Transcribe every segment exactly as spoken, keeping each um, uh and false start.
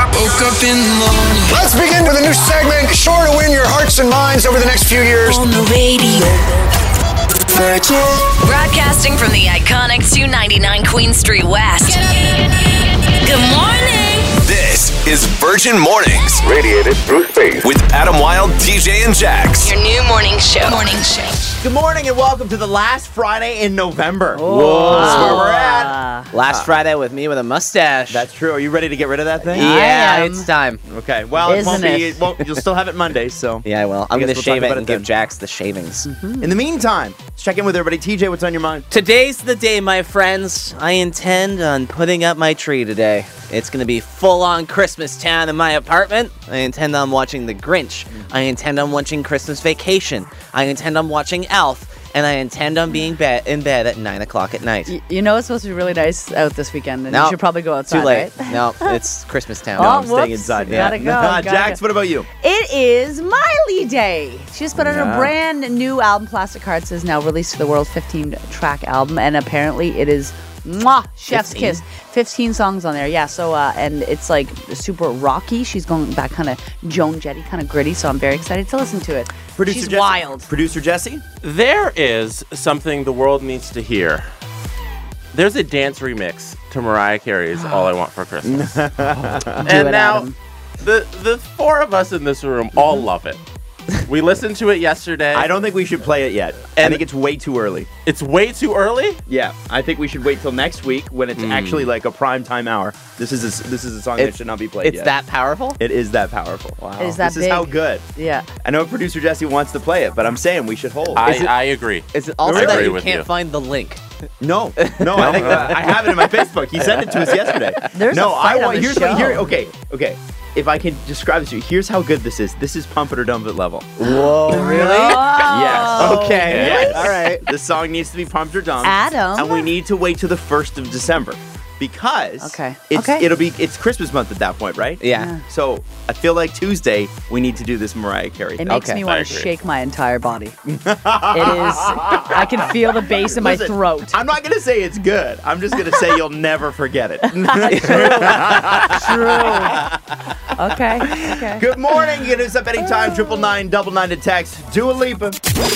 Woke up in the morning. Let's begin with a new segment, sure to win your hearts and minds over the next few years. On the radio. Virgin. Broadcasting from the iconic two ninety-nine Queen Street West. Good morning. This is Virgin Mornings. Radiated through space. With Adam Wilde, D J, and Jax. Your new morning show. Morning show. Good morning and welcome to the last Friday in November. Whoa. That's where we're at. Last Friday with me with a mustache. That's true. Are you ready to get rid of that thing? Yeah, am. it's time. Okay. Well, it won't Isn't be. it? It won't, you'll still have it Monday, so. Yeah, well, I'm I guess going to we'll shave talk it about and it give then. Jax the shavings. In the meantime, let's check in with everybody. T J, what's on your mind? Today's the day, my friends. I intend on putting up my tree today. It's going to be full-on Christmas town in my apartment. I intend on watching The Grinch. I intend on watching Christmas Vacation. I intend on watching Elf. And I intend on being be- in bed at nine o'clock at night. Y- You know it's supposed to be really nice out this weekend, and No, you should probably go outside, Too late. right? No, it's Christmas town. Oh, No, I'm staying whoops. inside. Gotta go, gotta Jax, go. what about you? It is Miley Day. She just put out Yeah. a brand new album. Plastic Hearts is now released to the world, fifteen-track album, and apparently it is mwah, chef's fifteen? kiss. fifteen songs on there, yeah. So uh, and it's like super rocky. She's going back kind of Joan Jett, kind of gritty. So I'm very excited to listen to it. Producer She's Jesse. wild. Producer Jesse? There is something the world needs to hear. There's a dance remix to Mariah Carey's All I Want for Christmas. and it, now, Adam. the, the four of us in this room all love it. We listened to it yesterday. I don't think we should play it yet. I And- think it's way too early. It's way too early. Yeah, I think we should wait till next week when it's actually like a prime time hour. This is a, this is a song that It's- should not be played It's yet. that powerful? It is that powerful. Wow. It is that this is big. how good. Yeah. I know producer Jesse wants to play it, but I'm saying we should hold. I, it- I agree. Is it also I that agree you with can't you. find the link? No, no, I think uh, I have it in my Facebook. He sent it to us yesterday. There's no, a fight I on want. the Here's show. what. Here, okay, okay. If I can describe this to you, here's how good this is. This is Pump It or Dump It level. Whoa, really? Yes. Okay. Yes. All right. The song needs to be pumped or dumped. Adam. And we need to wait till the first of December because Okay. it's Okay. it'll be it's Christmas month at that point, right? Yeah. So I feel like Tuesday we need to do this Mariah Carey. It thing. makes Okay. me I want to agree. shake my entire body. It is. I can feel the bass in my Listen, throat. I'm not gonna say it's good. I'm just gonna say you'll never forget it. True. Okay. Okay. Good morning. Get us up anytime. Triple nine double nine to text. Dua Lipa.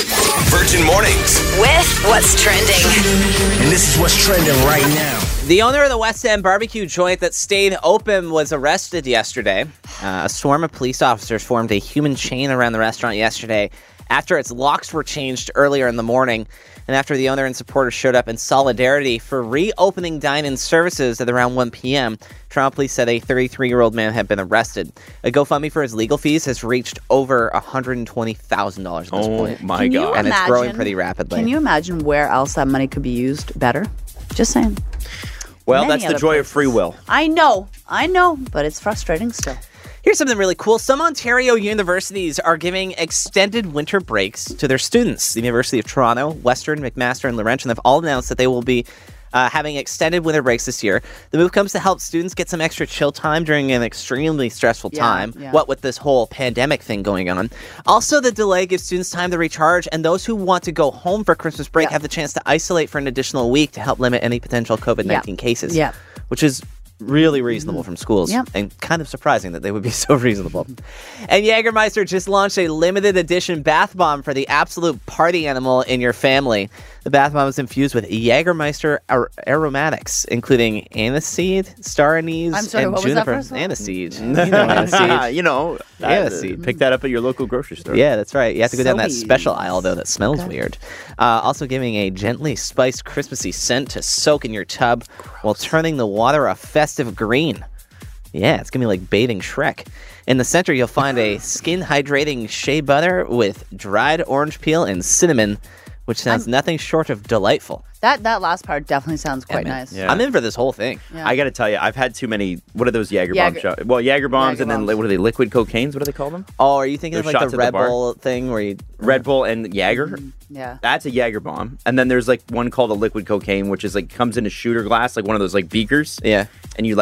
Virgin Mornings. With what's trending. And this is what's trending right now. The owner of the West End barbecue joint that stayed open was arrested yesterday. Uh, a swarm of police officers formed a human chain around the restaurant yesterday after its locks were changed earlier in the morning and after the owner and supporters showed up in solidarity for reopening dine-in services at around one p.m. Toronto police said a thirty-three-year-old man had been arrested. A GoFundMe for his legal fees has reached over one hundred twenty thousand dollars at this Oh point. my Can you God. And it's growing imagine- pretty rapidly. Can you imagine where else that money could be used better? Just saying. Well, Many that's the other joy of places. free will. I know. I know. But it's frustrating still. Here's something really cool. Some Ontario universities are giving extended winter breaks to their students. The University of Toronto, Western, McMaster, and Laurentian have all announced that they will be uh, having extended winter breaks this year. The move comes to help students get some extra chill time during an extremely stressful Yeah, time, yeah. what with this whole pandemic thing going on. Also, the delay gives students time to recharge, and those who want to go home for Christmas break Yeah. have the chance to isolate for an additional week to help limit any potential COVID nineteen Yeah. cases, Yeah. which is really reasonable from schools, Yep. and kind of surprising that they would be so reasonable. And Jägermeister just launched a limited edition bath bomb for the absolute party animal in your family. The bath bomb is infused with Jägermeister ar- aromatics, including aniseed, star anise, I'm sorry, and what was that juniper. first one? Aniseed. You know aniseed. you know, Aniseed. pick that up at your local grocery store. Yeah, that's right. You have to go down that Sobeys. special aisle, though, that smells weird. Uh, also giving a gently spiced Christmassy scent to soak in your tub while turning the water a festive green. Yeah, it's going to be like bathing Shrek. In the center, you'll find a skin-hydrating shea butter with dried orange peel and cinnamon, which sounds nothing short of delightful. That that last part definitely sounds quite man. nice. Yeah. I'm in for this whole thing. Yeah. I got to tell you, I've had too many. What are those Jager bomb Jager- shots? Well, Jager bombs, Jager and then bombs. what are they? Liquid cocaines? What do they call them? Oh, are you thinking of Those like shots the at the Red bar? Bull thing where you... Red Bull and Jager. Yeah. That's a Jager bomb. And then there's like one called a liquid cocaine, which is like comes in a shooter glass, like one of those like beakers. Yeah. And you like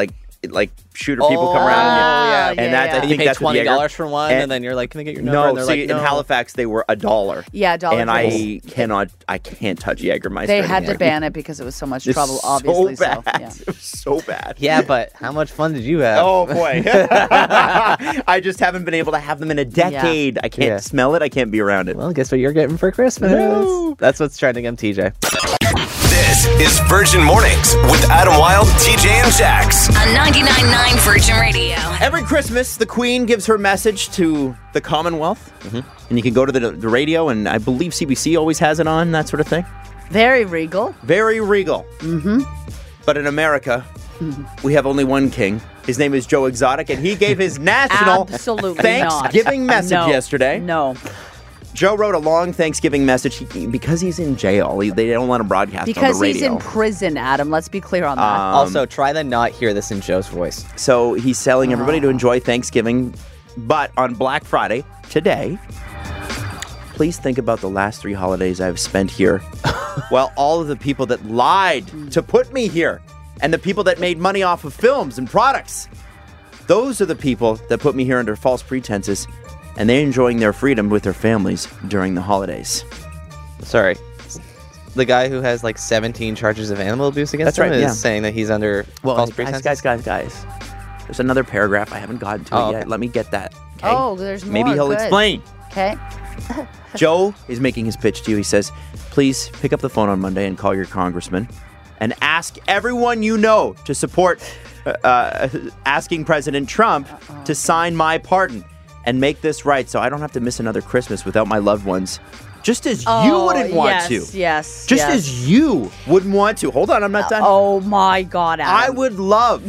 like shooter people come around. And, Oh, yeah, and yeah, that's, yeah. I And you think pay that's what twenty the dollars Jaeger- for one, and, then you're like, "Can I get your number?" No, and they're see, like, "No." in Halifax they were a dollar. Yeah, dollar And drinks. I cannot, I can't touch Jägermeister. They had to anymore. ban it because it was so much It's trouble, so obviously. So, bad. yeah. It was so bad. Yeah, but how much fun did you have? Oh boy, I just haven't been able to have them in a decade. I can't Yeah. smell it. I can't be around it. Well, guess what you're getting for Christmas? No. That's what's trending on T J. This is Virgin Mornings with Adam Wilde, T J, and Jax. On ninety-nine point nine Virgin Radio. Every Christmas, the Queen gives her message to the Commonwealth, mm-hmm. and you can go to the, the radio, and I believe C B C always has it on, that sort of thing. Very regal. Very regal. Mm-hmm. But in America, mm-hmm. we have only one king. His name is Joe Exotic, and he gave his national Absolutely Thanksgiving not. message No. yesterday. No. Joe wrote a long Thanksgiving message he, because he's in jail. He, they don't let him broadcast Because on the he's radio. in prison, Adam. Let's be clear on that. Um, Also, try to not hear this in Joe's voice. So he's telling everybody to enjoy Thanksgiving, but on Black Friday, today, please think about the last three holidays I've spent here. Well, all of the people that lied to put me here, and the people that made money off of films and products. Those are the people that put me here under false pretenses, and they're enjoying their freedom with their families during the holidays. Sorry. The guy who has like seventeen charges of animal abuse against That's him right, is yeah. saying that he's under Well, false guys, pretenses? guys, guys, guys. There's another paragraph. I haven't gotten to Oh, it yet. okay. Let me get that. Okay? Oh, there's more. Maybe he'll Good. explain. Okay. Joe is making his pitch to you. He says, please pick up the phone on Monday and call your congressman and ask everyone you know to support uh, uh, asking President Trump Uh-oh. to sign my pardon and make this right so I don't have to miss another Christmas without my loved ones. Just as Oh, you wouldn't want yes, to. Yes, Just yes. as you wouldn't want to. Hold on, I'm not done. Oh, my God, Adam. I would love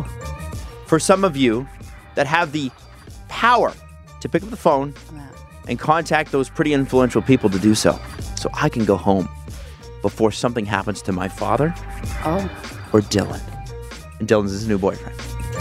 for some of you that have the power to pick up the phone and contact those pretty influential people to do so, so I can go home before something happens to my father Oh. or Dylan. And Dylan's his new boyfriend.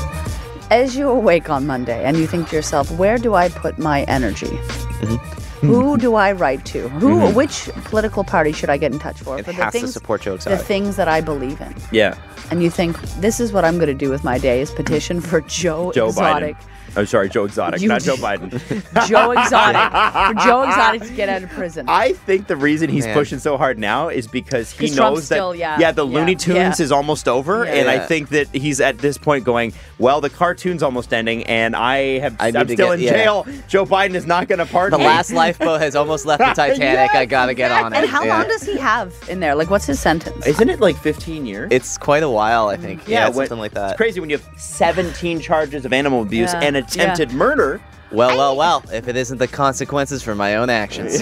As you awake on Monday and you think to yourself, where do I put my energy? Mm-hmm. Who do I write to? Who? Mhm. Which political party should I get in touch for? It for has the to things, support Joe the Exotic. things that I believe in. Yeah. And you think, this is what I'm going to do with my day is petition for Joe, Joe Exotic. Biden. I'm sorry, Joe Exotic, You not did- Joe Biden. Joe Exotic. For Joe Exotic to get out of prison. I think the reason he's Man. pushing so hard now is because he 'Cause knows Trump's that still- yeah, yeah, the yeah, Looney Tunes yeah. is almost over, Yeah. and I Yeah. think that he's at this point going, well, the cartoon's almost ending, and I have I need I'm to still get- in yeah. jail. Joe Biden is not going to The pardon me. last lifeboat has almost left the Titanic. Yes, I gotta get on it. and how Yeah. long does he have in there? Like, what's his sentence? Isn't it like fifteen years? It's quite a while, I think. Yeah, when- something like that. It's crazy when you have seventeen charges of animal abuse Yeah, and attempted murder. Well, well, well. If it isn't the consequences for my own actions.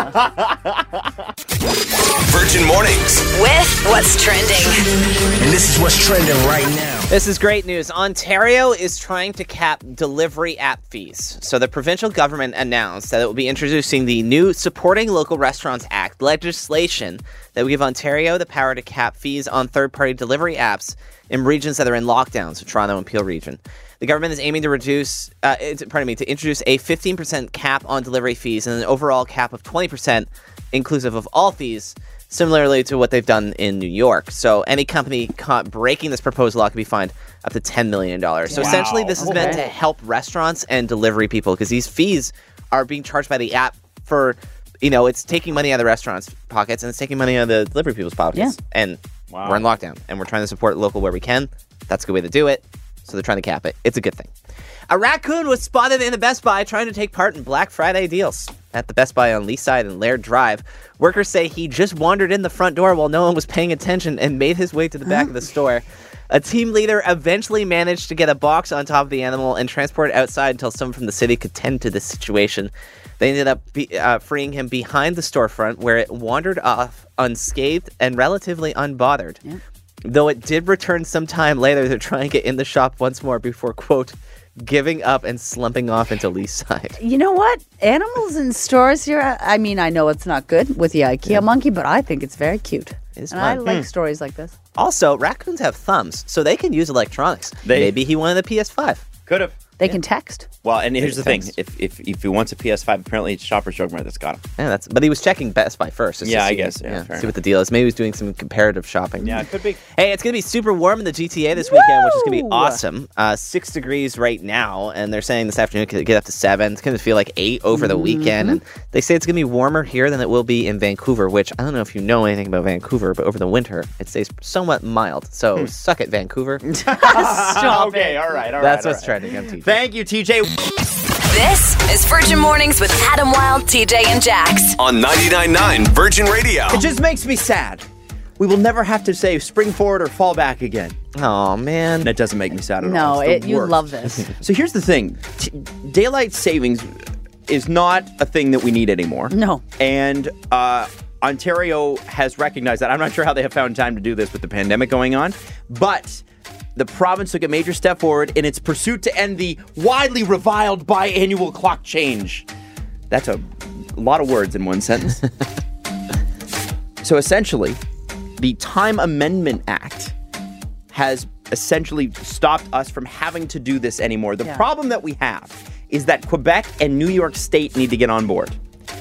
Virgin Mornings. With what's trending. And this is what's trending right now. This is great news. Ontario is trying to cap delivery app fees. So the provincial government announced that it will be introducing the new Supporting Local Restaurants Act legislation that will give Ontario the power to cap fees on third-party delivery apps in regions that are in lockdown, so Toronto and Peel region. The government is aiming to reduce, uh, it's, pardon me, to introduce a fifteen percent cap on delivery fees and an overall cap of twenty percent inclusive of all fees, similarly to what they've done in New York. So any company caught breaking this proposed law could be fined up to ten million dollars. So Wow. essentially this is meant Okay. to help restaurants and delivery people because these fees are being charged by the app for, you know, it's taking money out of the restaurants' pockets and it's taking money out of the delivery people's pockets. Yeah. And Wow. we're in lockdown and we're trying to support local where we can. That's a good way to do it. So they're trying to cap it. It's a good thing. A raccoon was spotted in the Best Buy trying to take part in Black Friday deals. At the Best Buy on Leaside and Laird Drive, workers say he just wandered in the front door while no one was paying attention and made his way to the back of the store. A team leader eventually managed to get a box on top of the animal and transport it outside until someone from the city could tend to the situation. They ended up be, uh, freeing him behind the storefront where it wandered off unscathed and relatively unbothered. Yeah. Though it did return some time later to try and get in the shop once more before, quote, giving up and slumping off into Leaside. You know what? Animals in stores here, I mean, I know it's not good with the IKEA monkey, but I think it's very cute. It's and I fun. like Hmm. stories like this. Also, raccoons have thumbs, so they can use electronics. They- Maybe he wanted a P S five. Could have. They can text. Well, and here's the thing: Thanks. if if if he wants a P S five, apparently it's Shoppers Drug Mart that's got him. Yeah, that's. But he was checking Best Buy first. just to Yeah, I see- guess, yeah, fair see what the deal is. Maybe he was doing some comparative shopping. Yeah, it could be. Hey, it's going to be super warm in the G T A this weekend, which is going to be Woo! awesome. Uh, six degrees right now, and they're saying this afternoon it could get up to seven. It's going to feel like eight over the weekend. And they say it's going to be warmer here than it will be in Vancouver, which I don't know if you know anything about Vancouver, but over the winter, it stays somewhat mild. So suck it, Vancouver. Stop okay, it. all right, all right. That's all what's right. trending on T V. Thank you, T J. This is Virgin Mornings with Adam Wilde, T J, and Jax. On ninety-nine point nine Virgin Radio. It just makes me sad. We will never have to say spring forward or fall back again. Oh, man. That doesn't make me sad at No, all. It's it, the you worst. love this. So here's the thing: T- daylight savings is not a thing that we need anymore. No. And uh, Ontario has recognized that. I'm not sure how they have found time to do this with the pandemic going on, but the province took a major step forward in its pursuit to end the widely reviled biannual clock change. That's a lot of words in one sentence. So essentially, the Time Amendment Act has essentially stopped us from having to do this anymore. The Yeah. problem that we have is that Quebec and New York State need to get on board.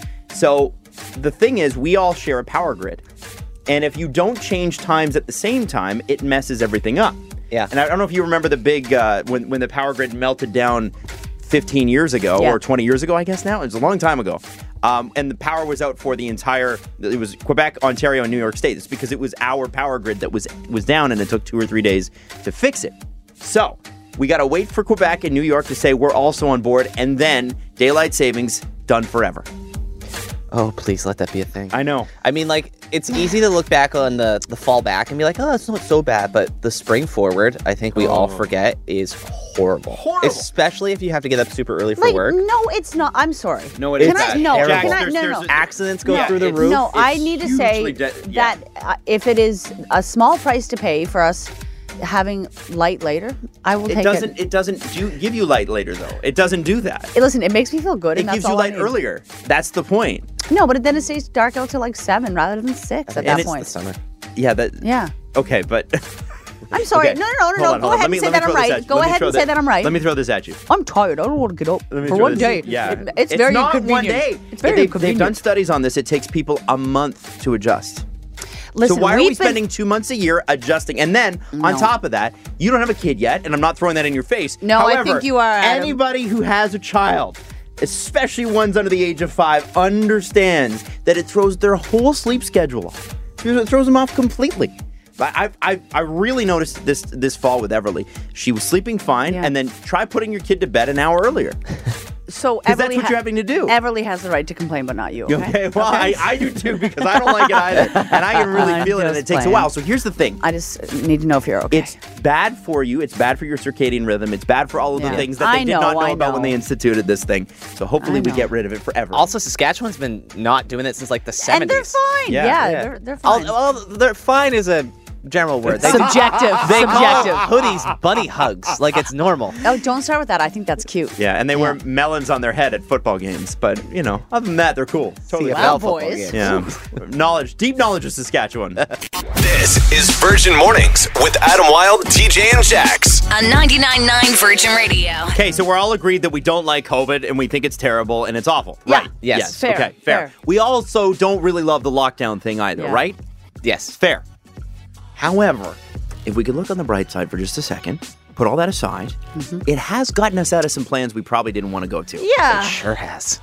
So the thing is, we all share a power grid. And if you don't change times at the same time, it messes everything up. Yeah. And I don't know if you remember the big, uh, when, when the power grid melted down fifteen years ago, Yeah. or twenty years ago, I guess now. It was a long time ago. Um, and the power was out for the entire, it was Quebec, Ontario, and New York State. It's because it was our power grid that was was down, and it took two or three days to fix it. So we got to wait for Quebec and New York to say we're also on board, and then daylight savings done forever. Oh, please let that be a thing. I know. I mean, like, it's easy to look back on the, the fall back and be like, oh, it's not so bad. But the spring forward, I think we all forget, is horrible. Horrible. Especially if you have to get up super early for Like, work. no, it's not. I'm sorry. No, it Can is I? bad. No, Terrible. can I? There's- No, there's no. a- Accidents go Yeah, through the it's- roof. No, I It's need to say hugely de- yeah. that uh, if it is a small price to pay for us having light later, I will It take doesn't. it. It doesn't do, give you light later, though. It doesn't do that. Hey, listen, it makes me feel good, It and that's gives you all I light need. earlier. That's the point. No, but then it stays dark out till like seven rather than six at And that it's point. The summer. Yeah. That. Yeah. Okay, but. I'm sorry. Okay. No, no, no, Hold no, on, no. Go hold on. ahead Let me- and say let me that I'm throw this right. at you. Go Let me ahead throw and thi- say that I'm right. Let me throw this at you. I'm tired. I don't want to get up Let me for throw one this- day. Yeah. It- it's, very not inconvenient. one day. It's very they, inconvenient. They've done studies on this. It takes people a month to adjust. Listen, so why are we've we been- spending two months a year adjusting? And then on No. top of that, you don't have a kid yet, and I'm not throwing that in your face. No, I However, think you are, Adam. Anybody who has a child, especially ones under the age of five, understands that it throws their whole sleep schedule off. It throws them off completely. I, I, I really noticed this this fall with Everly. She was sleeping fine, Yeah. and then try putting your kid to bed an hour earlier. So 'Cause that's Everly what ha- you're having to do. Everly has the right to complain, but not you. Okay. Okay, well, I, I do too, because I don't like it either. And I can really I'm feel it, and it just takes a playing. while. So here's the thing. I just need to know if you're okay. It's bad for you. It's bad for your circadian rhythm. It's bad for all of Yeah. the things that they I did know, not know I about when know. they instituted this thing. So hopefully I we know. get rid of it forever. Also, Saskatchewan's been not doing it since like the and seventies. they're fine. Yeah. Yeah, Yeah. they're they're Al- fine. Well, they're fine is a general word. They, Subjective. they call Subjective. hoodies bunny hugs like it's normal. Oh, don't start with that. I think that's cute. yeah, and they wear melons on their head at football games. But, you know, other than that, they're cool. Totally C F fine. L Well, football boys. games. Yeah. knowledge, deep knowledge of Saskatchewan. This is Virgin Mornings with Adam Wilde, T J, and Jax. On ninety-nine point nine Virgin Radio. Okay, so we're all agreed that we don't like COVID and we think it's terrible and it's awful. Yeah. Right. Yes. Fair, Okay, fair. fair. We also don't really love the lockdown thing either, Yeah. right? Yes. Fair. However, if we could look on the bright side for just a second, put all that aside, it has gotten us out of some plans we probably didn't want to go to. Yeah. Sure has.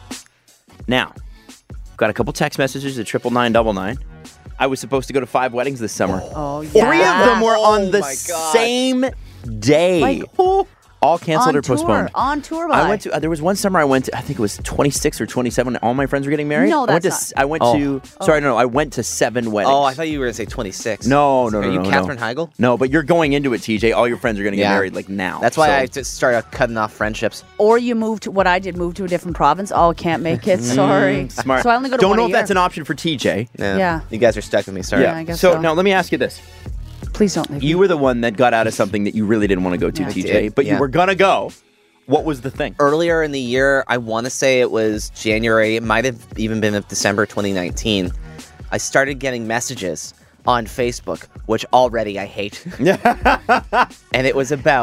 Now, got a couple text messages at triple nine double nine. I was supposed to go to five weddings this summer. Oh, yeah. Three of them were on Oh the my God. same day. Like, oh, all canceled on or postponed. Tour, on tour by. I went to. Uh, there was one summer I went to. I think it was twenty-six or twenty-seven. All my friends were getting married. No, I went to. that's s- not- I went Oh. to. Sorry, no, no. I went to seven weddings. Oh, I thought you were going to say twenty-six. No, no, Are no, you no, Katherine no. Heigl? No, but you're going into it, T J. All your friends are going to get Yeah. married like now. That's why So- I just started cutting off friendships. Or you moved to what I did, moved to a different province. Oh, can't make it. Sorry. Smart. So I only go to Don't one know a if year. that's an option for T J. Yeah. You guys are stuck with me. Sorry. Yeah, I guess so, so. now let me ask you this: Please don't leave. you me. were the one that got out of something that you really didn't want to go to, Yeah. I T J, did, but you yeah. were gonna go. What was the thing? Earlier in the year, I want to say it was January. It might have even been of December twenty nineteen. I started getting messages on Facebook, which already I hate. And it was about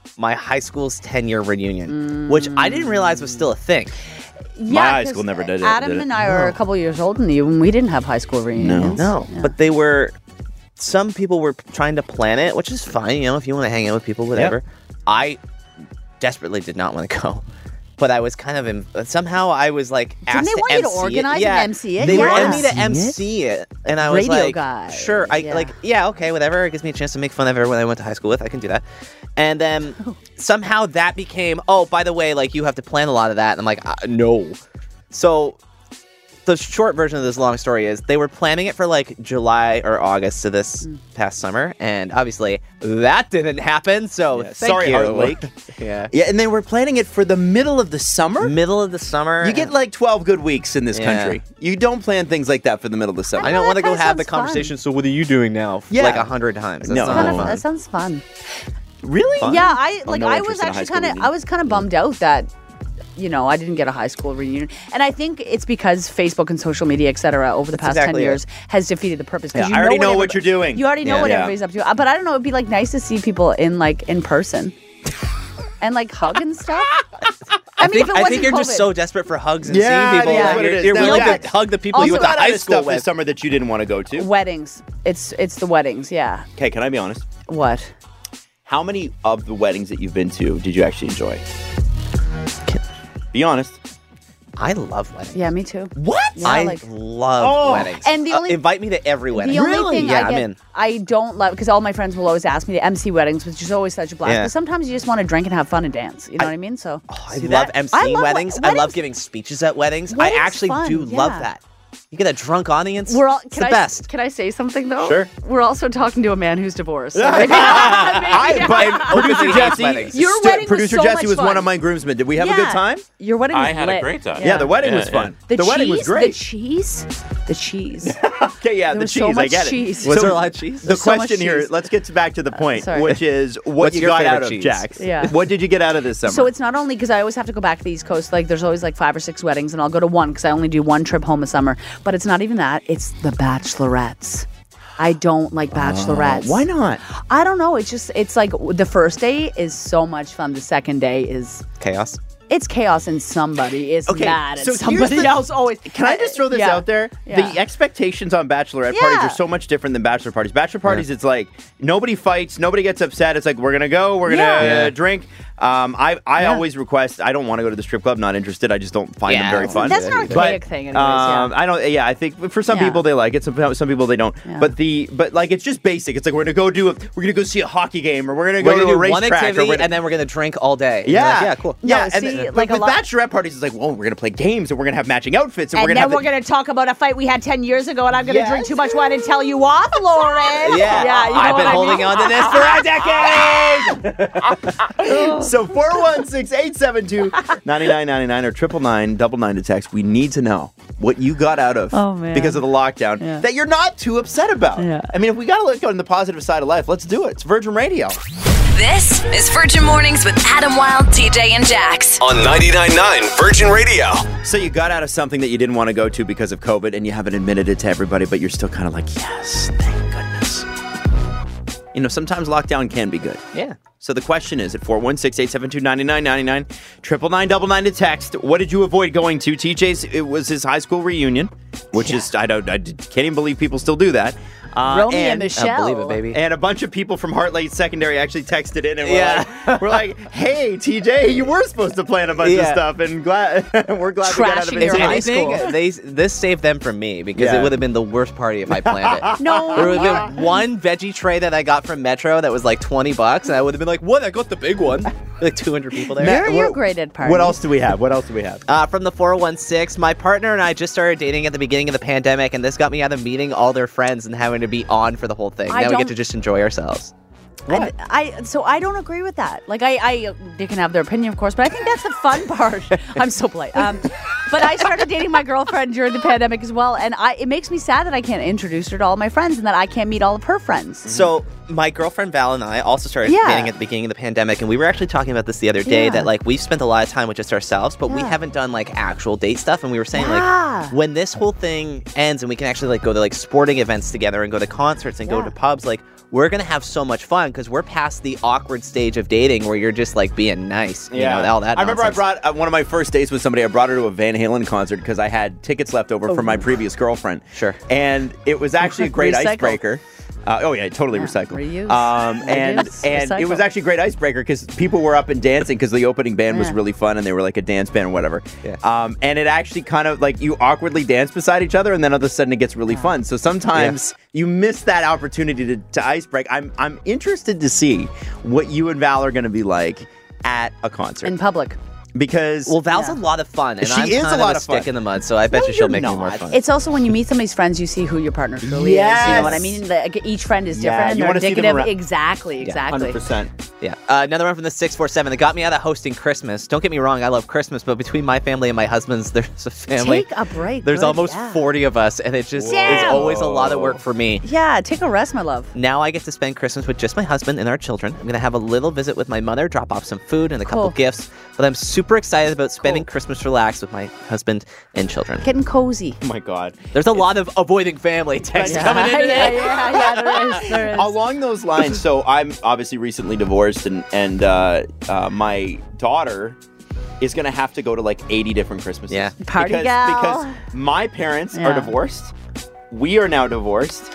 my high school's ten-year reunion, which I didn't realize was still a thing. Yeah, high 'cause school never did it, Adam did it? and I are a couple years older than you, and we didn't have high school reunions. No, Yeah. but they were. Some people were trying to plan it, which is fine. You know, if you want to hang out with people, whatever. I desperately did not want to go, but I was kind of in, somehow I was like asked they to want you to MC organize it. Yeah, and M C it? They Yeah. wanted me to M C it? M C it, and I was Radio like, guy. sure. I Yeah. like, yeah, okay, whatever. It gives me a chance to make fun of everyone I went to high school with. I can do that. And then somehow that became, oh, by the way, like you have to plan a lot of that. And I'm like, uh, no. So the short version of this long story is they were planning it for like July or August to this Mm. past summer, and obviously that didn't happen. So Yeah, thank sorry, you. Heart Lake. yeah, Yeah, and they were planning it for the middle of the summer? middle of the summer. You get like twelve good weeks in this Yeah. country. You don't plan things like that for the middle of the summer. I don't that want to go kinda have the sounds fun. conversation. So what are you doing now? Yeah. Like a hundred times. That's No. not Kind of- fun. that sounds fun. Really? Yeah, I Oh, like. no I interest was in a high actually school kind of. reunion. I was kind of bummed out that, you know, I didn't get a high school reunion, and I think it's because Facebook and social media, et cetera, over the past exactly ten it. years has defeated the purpose. 'Cause Yeah, you I already know everybo- what you're doing. You already know Yeah. what Yeah. everybody's up to. Uh, But I don't know. It'd be like nice to see people in like in person, and like hug and stuff. I, mean, think, if it I wasn't think you're COVID, just so desperate for hugs and Yeah, seeing people. yeah, that that's what you're, it is. you're Now, willing yeah. to hug the people Also, you went to got out high of school stuff with. this summer that you didn't want to go to. weddings. It's it's the weddings. Yeah. Okay, can I be honest? What? How many of the weddings that you've been to did you actually enjoy? Be honest. I love weddings. Yeah, me too. What? Yeah, I like- love Oh. weddings. And the Uh, only- invite me to every wedding. The only thing Yeah, I I'm get, in. I don't love because all my friends will always ask me to M C weddings, which is always such a blast. Yeah. But sometimes you just want to drink and have fun and dance. You know what I mean? So I See love that? emceeing I love weddings. wed- I love weddings- giving speeches at weddings. I Weddings actually fun, do love yeah. that. You get a drunk audience. we're all. It's Can the I, best. Can I say something though? Sure. We're also talking to a man who's divorced. So maybe, I, maybe- but producer Openly hates Jesse, weddings. Your st- wedding was producer so Jesse much was one fun. of my groomsmen. Did we have a Yeah. good time? Your wedding was I had a lit. great time. Yeah, the wedding Yeah, was yeah. fun. The, The, cheese, wedding was The great. cheese. The cheese. Okay, yeah, There the was cheese. so I much get it. cheese. Was So there a lot of cheese? The There's so much question here, cheese. let's get back to the point, sorry. which is what What's you your got favorite out of cheese? Jax. Yeah. What did you get out of this summer? So it's not only because I always have to go back to the East Coast. Like there's always like five or six weddings, and I'll go to one because I only do one trip home a summer. But it's not even that. It's the bachelorettes. I don't like bachelorettes. Why not? I don't know. It's just it's like the first day is so much fun. The second day is Chaos. it's chaos, and somebody is Okay, mad at so here's somebody the- else always. Can I just throw this Yeah. out there? Yeah. The expectations on bachelorette parties Yeah. are so much different than bachelor parties. Bachelor parties, it's like nobody fights, nobody gets upset. It's like we're gonna go, we're gonna Yeah. uh, Yeah. drink. Um, I I Yeah. always request. I don't want to go to the strip club. Not interested. I just don't find them Yeah. very fun. That's an But, archaic thing, anyways. um, yeah. I don't. Yeah, I think for some Yeah. people they like it. Some some people they don't. Yeah. But the but like it's just basic. It's like we're gonna go do a we're gonna go see a hockey game or we're gonna go We're to gonna a do one racetrack or activity we're gonna, and then we're gonna drink all day. And you're yeah, like, yeah, cool. Yeah, No, and see, then, like but a with lot- bachelorette parties, it's like, well, we're gonna play games and we're gonna have matching outfits and, And we're then gonna have we're the- going to talk about a fight we had ten years ago, and I'm going to Yes. drink too much wine and tell you off, Lauren. Yeah, yeah you know I've what been I holding mean? on to this for a decade. So four one six, eight seven two, nine nine nine nine or triple nine double nine to text. We need to know what you got out of Oh, man. because of the lockdown Yeah. that you're not too upset about. Yeah. I mean, if we got to look on the positive side of life, let's do it. It's Virgin Radio. This is Virgin Mornings with Adam Wilde, T J, and Jax. On ninety-nine point nine Virgin Radio. So you got out of something that you didn't want to go to because of COVID and you haven't admitted it to everybody, but you're still kind of like, yes, thank goodness. You know, sometimes lockdown can be good. Yeah. So the question is at four one six, eight seven two, nine nine nine nine, triple nine double nine to text. What did you avoid going to? T J's, it was his high school reunion, which is, I don't, I can't even believe people still do that. Uh, Romy and Michelle. I believe it, baby. And a bunch of people from Heart Lake Secondary actually texted in and were, Yeah. like, we're like, hey, T J, you were supposed to plan a bunch of Yeah. stuff, and glad we're glad we got out of Trashing it. your If high anything, school. they this saved them from me because Yeah. it would have been the worst party if I planned it. No. There would have been one veggie tray that I got from Metro that was like twenty bucks, and I would have been like, "What? I got the big one." Like two hundred people there. You're, you're what- great at parties. What else do we have? What else do we have? Uh, from the four one six, my partner and I just started dating at the beginning of the pandemic, and this got me out of meeting all their friends and having to be on for the whole thing. I now we get don't- to just enjoy ourselves. I, I so I don't agree with that. Like I, I, they can have their opinion, of course, but I think that's the fun part. I'm so polite. Um, but I started dating my girlfriend during the pandemic as well, and I it makes me sad that I can't introduce her to all my friends and that I can't meet all of her friends. So my girlfriend Val and I also started Yeah. dating at the beginning of the pandemic, and we were actually talking about this the other day Yeah. that like we've spent a lot of time with just ourselves, but we Yeah. haven't done like actual date stuff. And we were saying Yeah. like when this whole thing ends and we can actually like go to like sporting events together and go to concerts and go Yeah. to pubs, like we're going to have so much fun because we're past the awkward stage of dating where you're just like being nice. You know, all that I remember nonsense. I brought uh, one of my first dates with somebody. I brought her to a Van Halen concert because I had tickets left over from my previous girlfriend. Sure. And it was actually a great Recycle. icebreaker. Uh, oh yeah, totally Yeah, recycle. reuse. Um, and Reduce, and it was recycle. actually a great icebreaker because people were up and dancing because the opening band was Yeah. really fun and they were like a dance band or whatever. Yeah. Um, and it actually kind of like you awkwardly dance beside each other and then all of a sudden it gets really fun. So sometimes you miss that opportunity to, to ice break. I'm I'm interested to see what you and Val are going to be like at a concert In public. because Well, Val's Yeah. a lot of fun, and She I'm is a kind lot of a of fun. stick in the mud, so I bet No, you she'll you're make me more not. fun. It's also when you meet somebody's friends, you see who your partner truly is. You know what I Yes. mean? Like, each friend is Yeah, different and you they're wanna see them indicative. around- Exactly, exactly. one hundred percent. Yeah. Uh, another one from the six four seven that got me out of hosting Christmas. Don't get me wrong, I love Christmas, but between my family and my husband's, there's a family. Take a break. There's Good, almost yeah. forty of us, and it just Damn. is always a lot of work for me. Yeah, take a rest, my love. Now I get to spend Christmas with just my husband and our children. I'm going to have a little visit with my mother, drop off some food and a couple Cool. gifts. But I'm super excited about spending Cool. Christmas relaxed with my husband and children. Getting cozy. Oh my God. There's a lot of avoiding family text Yeah, coming in yeah, today. yeah, yeah, there is, there is. Along those lines, so I'm obviously recently divorced, and and uh, uh, my daughter is gonna have to go to like eighty different Christmases. Yeah. Party because, gal. Because my parents Yeah. are divorced. We are now divorced.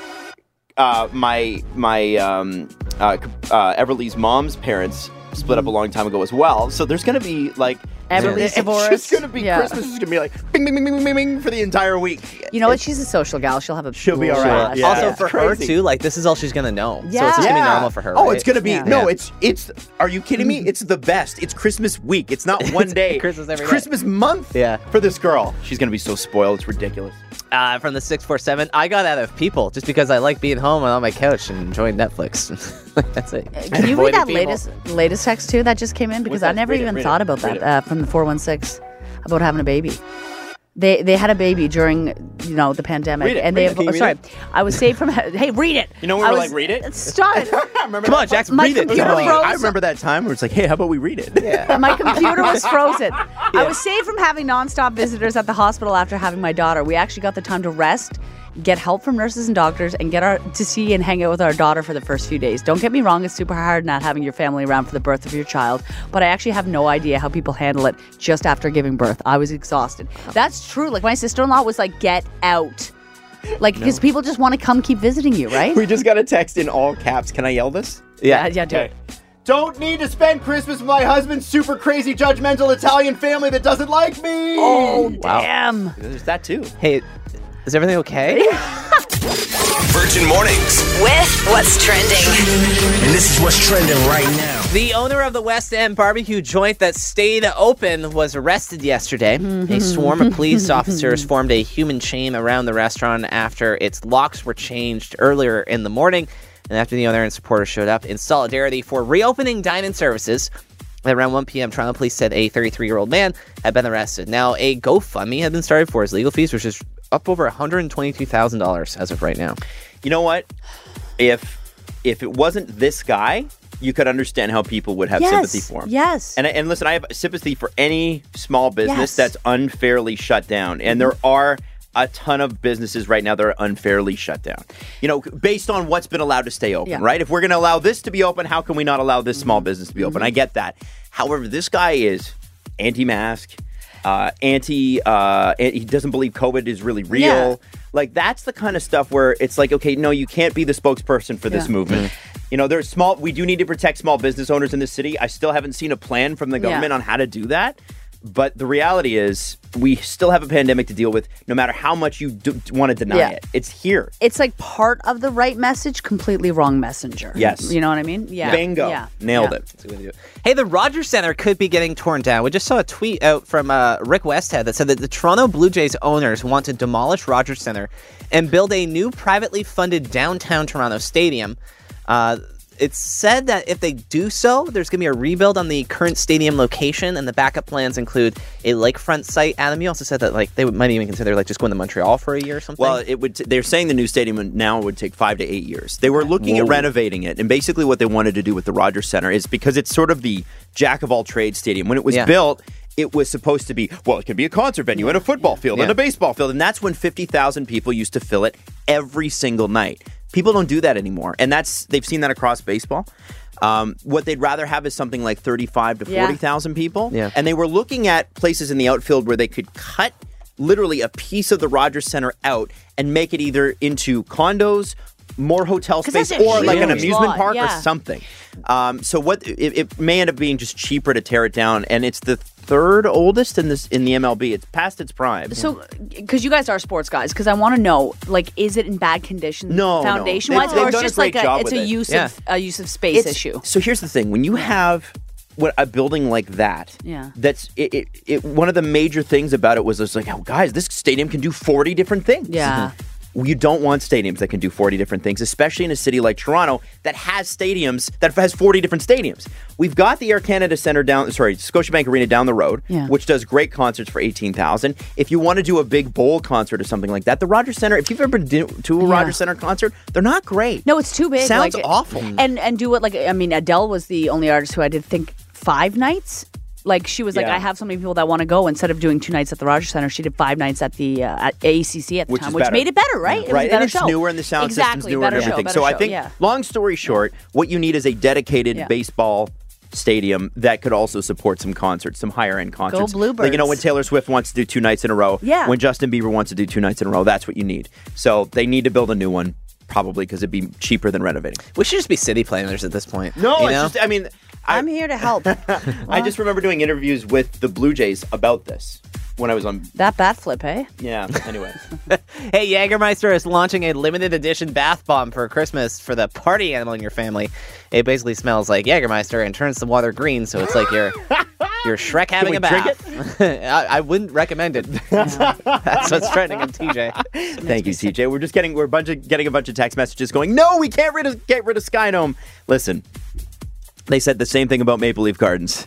Uh, my my um, uh, uh, Everly's mom's parents split up a long time ago as well. So there's gonna be like. Everly's it's divorced. just gonna be Yeah. Christmas is gonna be like bing bing bing bing bing bing for the entire week. You know what? She's a social gal. She'll have a She'll be all blast. right. Yeah. Also, it's for her, crazy. too, like, this is all she's going to know. So it's Yeah. just going to be normal for her, Oh, right? it's gonna be Yeah. no. Yeah. It's it's. Are you kidding me? It's the best. It's Christmas week. It's not one day. Christmas every it's day. Christmas month. Yeah. For this girl, she's gonna be so spoiled. It's ridiculous. Uh, from the six four seven, I got out of people just because I like being home and on my couch and enjoying Netflix. That's it. Can you read Avoiding that people. latest latest text too that just came in? Because I that? never Read it, even read thought it, about read that uh, from the four one six about having a baby. They they had a baby during you know the pandemic, Read it, and read they it. Can you oh, read sorry, it? I was saved from. Hey, read it. You know when I we were was- like, read it? Stop it. Remember Come that? on, Jackson, My read it. computer Come on. froze. I remember that time where it's like, hey, how about we read it? Yeah. My computer was frozen. I was saved from having nonstop visitors at the hospital after having my daughter. We actually got the time to rest, get help from nurses and doctors, and get our to see and hang out with our daughter for the first few days. Don't get me wrong, it's super hard not having your family around for the birth of your child, but I actually have no idea how people handle it just after giving birth. I was exhausted. That's true. Like my sister-in-law was like, get out. Like, because people just want to come keep visiting you, right? We just got a text in all caps. Can I yell this? yeah, yeah, do it. Don't need to spend Christmas with my husband's super crazy judgmental Italian family that doesn't like me. Oh, damn. There's that too. Hey, is everything okay? Virgin Mornings. With what's trending. And this is what's trending right now. The owner of the West End barbecue joint that stayed open was arrested yesterday. A swarm of police officers formed a human chain around the restaurant after its locks were changed earlier in the morning, and after the owner and supporters showed up in solidarity for reopening dine-in services. At around one p.m., Toronto police said a thirty-three-year-old man had been arrested. Now, a GoFundMe had been started for his legal fees, which is up over one hundred twenty-two thousand dollars as of right now. You know what? If if it wasn't this guy, you could understand how people would have Yes, sympathy for him. yes. And and listen, I have sympathy for any small business Yes. that's unfairly shut down. And there are a ton of businesses right now that are unfairly shut down. You know, based on what's been allowed to stay open, Yeah. right? If we're going to allow this to be open, how can we not allow this small business to be open? I get that. However, this guy is anti-mask, uh, anti, uh, and he doesn't believe COVID is really real. Yeah. Like, that's the kind of stuff where it's like, okay, no, you can't be the spokesperson for this Yeah. movement. You know, there's small, we do need to protect small business owners in this city. I still haven't seen a plan from the government Yeah. on how to do that. But the reality is, we still have a pandemic to deal with, no matter how much you do, want to deny Yeah. it. It's here. It's like part of the right message, completely wrong messenger. Yes. You know what I mean? Yeah. Bingo. Yeah. Nailed Yeah. it. That's a good way to do it. Hey, the Rogers Center could be getting torn down. We just saw a tweet out from uh, Rick Westhead that said that the Toronto Blue Jays owners want to demolish Rogers Center and build a new privately funded downtown Toronto stadium. Uh, it's said that if they do so, there's going to be a rebuild on the current stadium location, and the backup plans include a lakefront site. Adam, you also said that like they would, might even consider like just going to Montreal for a year or something. Well, it would. T- they're saying the new stadium now would take five to eight years. They were looking at renovating it, and basically what they wanted to do with the Rogers Center is because it's sort of the jack of all trades stadium. When it was Yeah. built, it was supposed to be, well, it could be a concert venue and a football field and Yeah. a baseball field, and that's when fifty thousand people used to fill it every single night. People don't do that anymore, and that's they've seen that across baseball. Um, what they'd rather have is something like thirty-five to Yeah. forty thousand people. Yeah. And they were looking at places in the outfield where they could cut literally a piece of the Rogers Center out and make it either into condos, more hotel 'Cause space, that's a or like an huge amusement lot, park yeah. or something. Um, so what it, it may end up being just cheaper to tear it down, and it's the third oldest in this in the M L B. It's past its prime. So, because you guys are sports guys, because I want to know, like, is it in bad condition, No, no. foundation-wise, They've- they've or it's done a just great like a, job it's with a it. use Yeah. of a use of space It's- issue? So here's the thing: when you have what a building like that, Yeah. that's it, it, it. One of the major things about it was it's like, oh, guys, this stadium can do forty different things. Yeah. You don't want stadiums that can do forty different things, especially in a city like Toronto that has stadiums that has forty different stadiums. We've got the Air Canada Centre down, sorry, Scotiabank Arena down the road, Yeah. which does great concerts for eighteen thousand. If you want to do a big bowl concert or something like that, the Rogers Centre, if you've ever been to to a Yeah. Rogers Centre concert, they're not great. No, it's too big. Sounds like, awful. And and do it like I mean, Adele was the only artist who I did think five nights. Like she was like, Yeah. I have so many people that want to go. Instead of doing two nights at the Rogers Center, she did five nights at the uh, at A C C at the Which time, is which better. made it better, right? It was a Right, better and it's show. newer, and the sound exactly, system's newer better and show, everything. better So I show, think, yeah. long story short, what you need is a dedicated Yeah. baseball stadium that could also support some concerts, some higher end concerts. Bluebirds. Like, you know, when Taylor Swift wants to do two nights in a row, Yeah. when Justin Bieber wants to do two nights in a row, that's what you need. So they need to build a new one, probably because it'd be cheaper than renovating. We should just be city planners at this point. No, you it's know? just, I mean, I, I'm here to help. I just remember doing interviews with the Blue Jays about this when I was on. That bat flip, eh? Yeah, anyway. Hey, Jägermeister is launching a limited edition bath bomb for Christmas for the party animal in your family. It basically smells like Jägermeister and turns the water green, so it's like you're you're Shrek having we a drink bath. I, I wouldn't recommend it. That's what's trending on T J. Thank you, T J. We're just getting we're a bunch of getting a bunch of text messages going, no, we can't rid of, get rid of Sky Gnome. Listen, they said the same thing about Maple Leaf Gardens.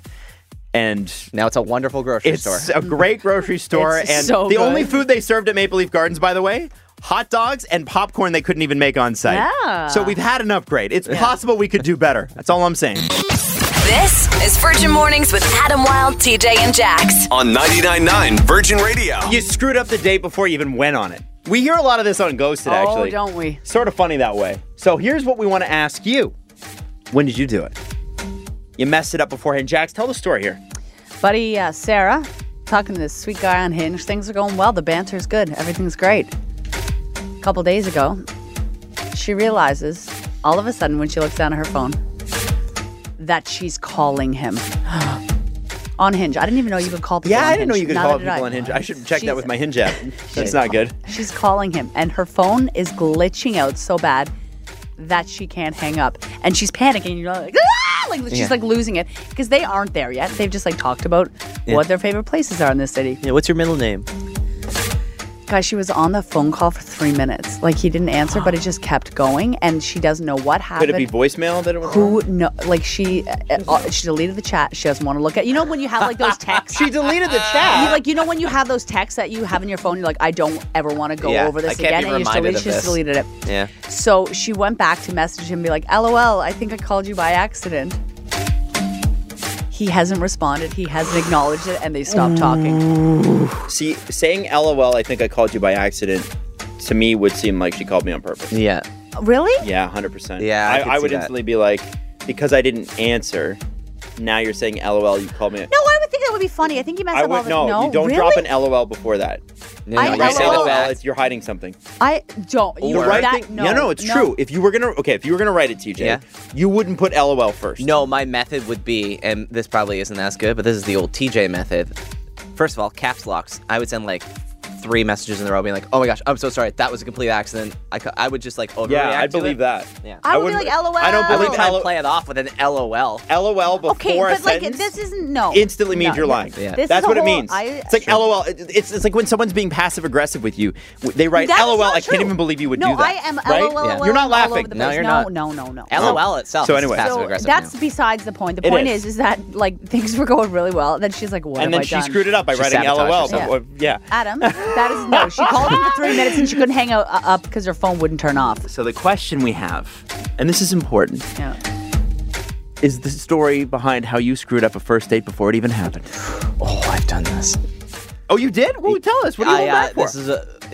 And Now it's a wonderful grocery it's store. a great grocery store. It's and so the good. only food they served at Maple Leaf Gardens, by the way, hot dogs and popcorn they couldn't even make on site. Yeah. So we've had an upgrade. It's possible we could do better. That's all I'm saying. This is Virgin Mornings with Adam Wilde, T J, and Jax. On ninety-nine point nine Virgin Radio. You screwed up the date before you even went on it. We hear a lot of this on Ghosted, Oh, actually. don't we? Sort of funny that way. So here's what we want to ask you. When did you do it? You messed it up beforehand. Jax, tell the story here. Buddy uh, Sarah, talking to this sweet guy on Hinge. Things are going well. The banter's good. Everything's great. A couple days ago, she realizes, all of a sudden, when she looks down at her phone, that she's calling him. On Hinge. I didn't even know you could call people Yeah, on I didn't know Hinge. you could Neither call did people I. on Hinge. I should check that She's- with my Hinge app. That's not good. She's calling him, and her phone is glitching out so bad that she can't hang up. And she's panicking. You're like, ah! Like she's Yeah. like losing it because they aren't there yet. They've just like talked about Yeah. what their favorite places are in this city. Yeah, what's your middle name? Guys, she was on the phone call for three minutes. Like he didn't answer, but it just kept going, and she doesn't know what happened. Could it be voicemail that it was Who no? Like she, uh, uh, she deleted the chat. She doesn't want to look at. You know when you have like those texts. She deleted the You, chat. like you know when you have those texts that you have in your phone, you're like, I don't ever want to go Yeah, over this I can't again, be and you just reminded delete, of she just this. deleted it. Yeah. So she went back to message him and be like, LOL, I think I called you by accident. He hasn't responded. He hasn't acknowledged it, and they stopped talking. See, saying LOL, I think I called you by accident, to me would seem like she called me on purpose. Yeah. Really? Yeah, one hundred percent. Yeah, I I, could I see would that. instantly be like, because I didn't answer, now you're saying LOL, you called me. No, I would think that would be funny. I think you mess I up all would the no, no. you don't really? drop an LOL before that. No, I- no, You say LOL. LOL, it's, you're hiding something. I don't. You The right that, thing, no, yeah, no, it's true. If you were gonna, okay, if you were gonna write it, T J, Yeah. you wouldn't put LOL first. No, my method would be, and this probably isn't as good, but this is the old T J method. First of all, caps locks. I would send like three messages in a row being like, oh my gosh, I'm so sorry. That was a complete accident. I, cou- I would just like overreact Yeah, I to believe it. that. Yeah. I would be wouldn't- like, LOL. I don't I would believe try L- and play it off with an LOL. LOL before Okay, a but like sentence this isn't no. instantly means No, you're no. lying. Yeah. This That's is a what it whole- means. I- it's like LOL. It- It's, it's like when someone's being passive aggressive with you. w- They write That is LOL. not I can't true. even believe you would no, do that. I am right? LOL. Yeah. You're not all over laughing. the No, place. you're no, not. No, no, no, LOL itself So is anyway. passive So aggressive. that's now. besides the point. The It point is. is. is, that like things were going really well. Then she's like, "What And have then I she done?" screwed it up by She writing sabotaged LOL. herself. before- Yeah. Adam, that is no. She called him for three minutes and she couldn't hang out, uh, up because her phone wouldn't turn off. So the question we have, and this is important, Yeah. is the story behind how you screwed up a first date before it even happened. Oh, I've done this. Oh, you did? Well, tell us. What are you I, going uh, back for? This is a,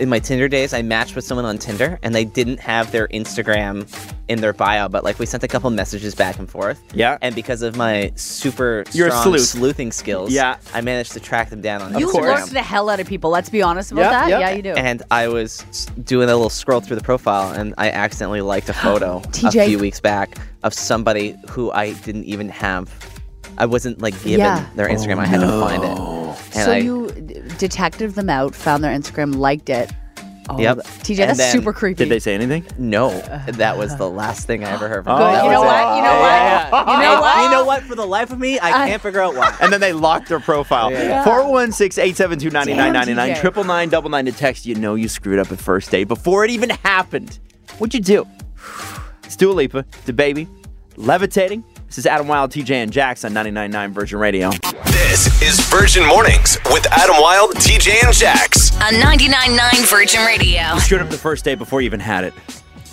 in my Tinder days, I matched with someone on Tinder, and they didn't have their Instagram in their bio, but like we sent a couple messages back and forth. Yeah. And because of my super You're a strong sleuth. sleuthing skills, Yeah. I managed to track them down on You course. lurk Instagram. the hell out of people. Let's be honest about Yep, that. yep. Yeah, you do. And I was s- doing a little scroll through the profile, and I accidentally liked a photo T J. a few weeks back of somebody who I didn't even have. I wasn't like given Yeah. their Instagram. I had to find it. And so I, you d- detected them out, found their Instagram, liked it. Oh, Yep. th- T J, And that's then- super creepy. Did they say anything? No, that was the last thing I ever heard from Oh. them. Good. That You know was what? it. You know Yeah, what? yeah. You know And what? You know what? For the life of me, I can't figure out why. And then they locked their profile. Yeah. four one six, eight seven two, nine nine nine nine. Damn, T J. Triple nine double nine to text. You know you screwed up at first date before it even happened. What'd you do? It's Dua Lipa, the baby, levitating. This is Adam Wilde, T J, and Jax on ninety-nine point nine Virgin Radio. This is Virgin Mornings with Adam Wilde, T J, and Jax. On ninety-nine point nine Virgin Radio. You screwed up the first date before you even had it.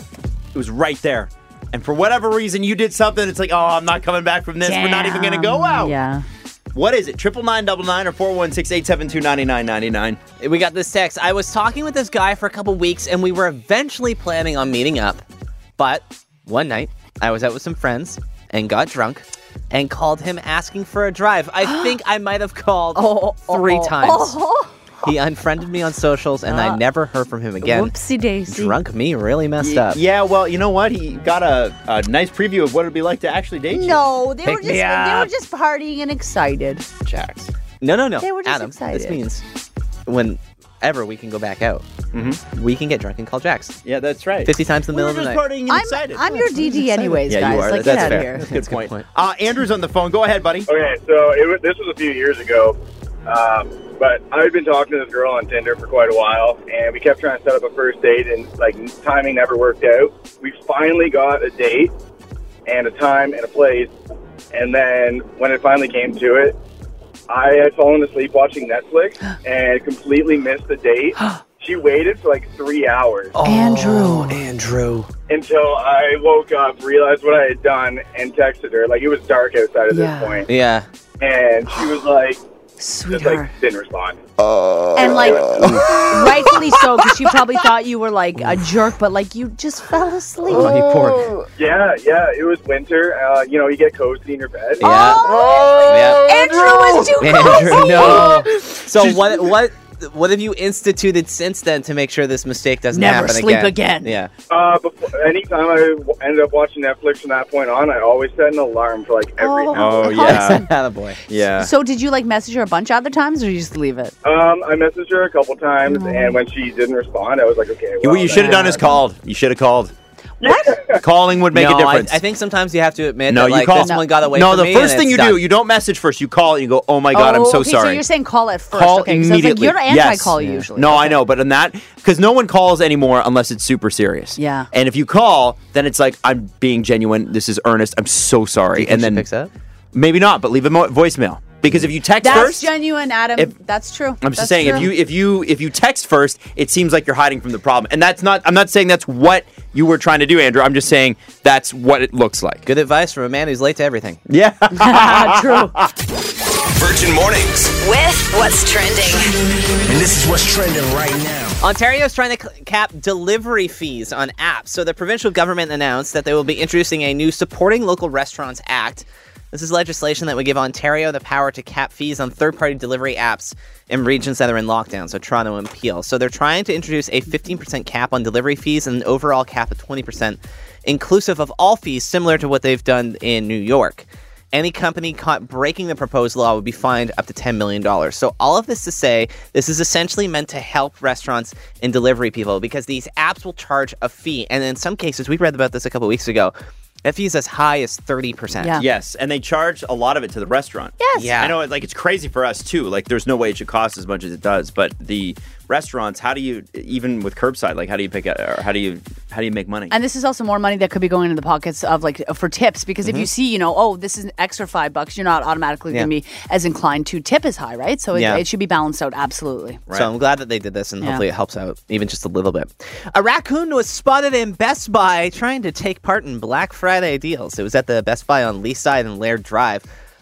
It was right there. And for whatever reason, you did something. It's like, oh, I'm not coming back from this. We're not even going to go out. Yeah. What is it? Triple nine double nine or four one six, eight seven two, nine nine nine nine? We got this text. I was talking with this guy for a couple weeks, and we were eventually planning on meeting up. But one night, I was out with some friends and got drunk and called him asking for a drive. I think I might have called Oh, three oh, times. oh. He unfriended me on socials, and I never heard from him again. Whoopsie daisy. Drunk me really messed up. Yeah, well, you know what? He got a, a nice preview of what it'd be like to actually date you. No, they Pick were just me they were up. just partying and excited. Jax. No, no, no. They were just Adam, excited. this means whenever we can go back out, Mm-hmm. we can get drunk and call Jax. Yeah, that's right. fifty times in the we middle were of the just night. partying and I'm, excited. I'm your D D anyways, Yeah, guys. you are. Like, That's get out fair. of here. That's a That's good a point. good point. Uh, Andrew's on the phone. Go ahead, buddy. Okay, so it was, this was a few years ago, um, but I had been talking to this girl on Tinder for quite a while, and we kept trying to set up a first date, and like timing never worked out. We finally got a date and a time and a place, and then when it finally came to it, I had fallen asleep watching Netflix and completely missed the date. She waited for like three hours Andrew. Andrew. until I woke up, realized what I had done, and texted her. Like, it was dark outside at Yeah. this point. Yeah. And she was like, just Sweetheart. like, didn't respond. And like, rightfully so, because she probably thought you were like a jerk, but like you just fell asleep. Oh, he poor. Yeah, yeah, it was winter. Uh, you know, you get cozy in your bed. Yeah. Oh, Yeah. Andrew was too Andrew, cozy. no. So what? What? What have you instituted since then to make sure this mistake doesn't Never happen sleep again? again. Yeah. Uh, before, anytime I w- ended up watching Netflix from that point on, I always set an alarm for like every Oh. hour. Oh, yeah. Attaboy. Yeah. So did you like message her a bunch of other times, or did you just leave it? Um, I messaged her a couple times, and when she didn't respond, I was like, okay. Well, what you should have done is called. You should have called. What? Calling would make no, a difference. I, I think sometimes you have to admit no, that you like call. this one got away no, from the me. first and thing you it's do, done. you don't message first. You call and you go, "Oh my God, I'm so okay, sorry." So you're saying call it first. Call okay, 'cause I was immediately. Like, you're Yes. anti-call usually. No, okay. I know, but on that, because no one calls anymore unless it's super serious. Yeah. And if you call, then it's like, I'm being genuine. This is earnest. I'm so sorry. Think And she then picks up? maybe not, but leave a mo- voicemail. Because if you text That's first, genuine, Adam. if- That's true. I'm That's just saying, true. if you if you if you text first, it seems like you're hiding from the problem, and that's not. I'm not saying that's what you were trying to do, Andrew. I'm just saying that's what it looks like. Good advice from a man who's late to everything. Yeah. True. Virgin Mornings. With what's trending. And this is what's trending right now. Ontario is trying to c- cap delivery fees on apps. So the provincial government announced that they will be introducing a new Supporting Local Restaurants Act. This is legislation that would give Ontario the power to cap fees on third-party delivery apps in regions that are in lockdown, so Toronto and Peel. So they're trying to introduce a fifteen percent cap on delivery fees and an overall cap of twenty percent, inclusive of all fees, similar to what they've done in New York. Any company caught breaking the proposed law would be fined up to ten million dollars. So all of this to say, this is essentially meant to help restaurants and delivery people because these apps will charge a fee. And in some cases, we read about this a couple weeks ago, that fee is as high as thirty percent. Yeah. Yes, and they charge a lot of it to the restaurant. Yes. Yeah. I know, like, it's crazy for us, too. Like, there's no way it should cost as much as it does. But the restaurants, how do you, even with curbside, like, how do you pick up, or how do you, how do you make money? And this is also more money that could be going into the pockets of like for tips because if you see, you know, oh, this is an extra five bucks, you're not automatically Yeah. going to be as inclined to tip as high, right? So it, Yeah. it should be balanced out. Absolutely. So I'm glad that they did this, and Yeah. hopefully it helps out even just a little bit. A raccoon was spotted in Best Buy trying to take part in Black Friday deals. It was at the Best Buy on Leaside and Laird Drive.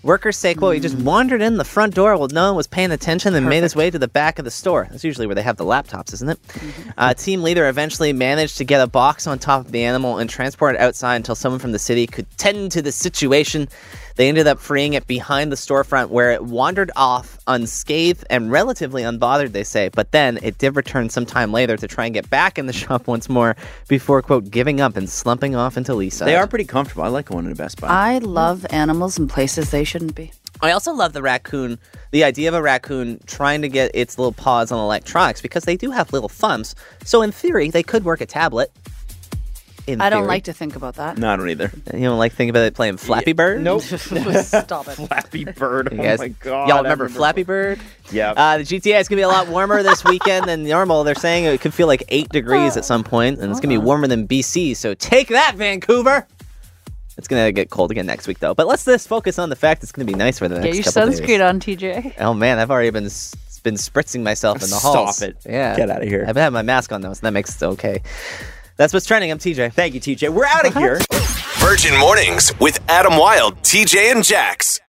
Workers say, quote, he just wandered in the front door while no one was paying attention and made his way to the back of the store. That's usually where they have the laptops, isn't it? Mm-hmm. Uh, team leader eventually managed to get a box on top of the animal and transport it outside until someone from the city could tend to the situation. They ended up freeing it behind the storefront where it wandered off unscathed and relatively unbothered, they say. But then it did return some time later to try and get back in the shop once more before, quote, giving up and slumping off into Leaside. They are pretty comfortable. I like going to Best Buy. I love animals in places they shouldn't be. I also love the raccoon, the idea of a raccoon trying to get its little paws on electronics because they do have little thumbs. So in theory, they could work a tablet. In I don't theory. like to think about that. No, I don't either. You don't like thinking about it playing Flappy Bird? Nope. Stop it. Flappy Bird. You Oh guys- my God. Y'all I remember Flappy Bird? Yeah. Uh, the G T A is going to be a lot warmer this weekend than normal. They're saying it could feel like eight degrees at some point, and it's going to be warmer than B C. So take that, Vancouver! It's going to get cold again next week, though. But let's just focus on the fact it's going to be nice for the next Get your couple days. sunscreen on, T J. Oh, man, I've already been s- been spritzing myself in the halls. Stop it. Yeah. Get out of here. I've had my mask on, though, so that makes it okay. That's what's trending. I'm T J. Thank you, T J. We're out of here. Virgin Mornings with Adam Wilde, T J, and Jax.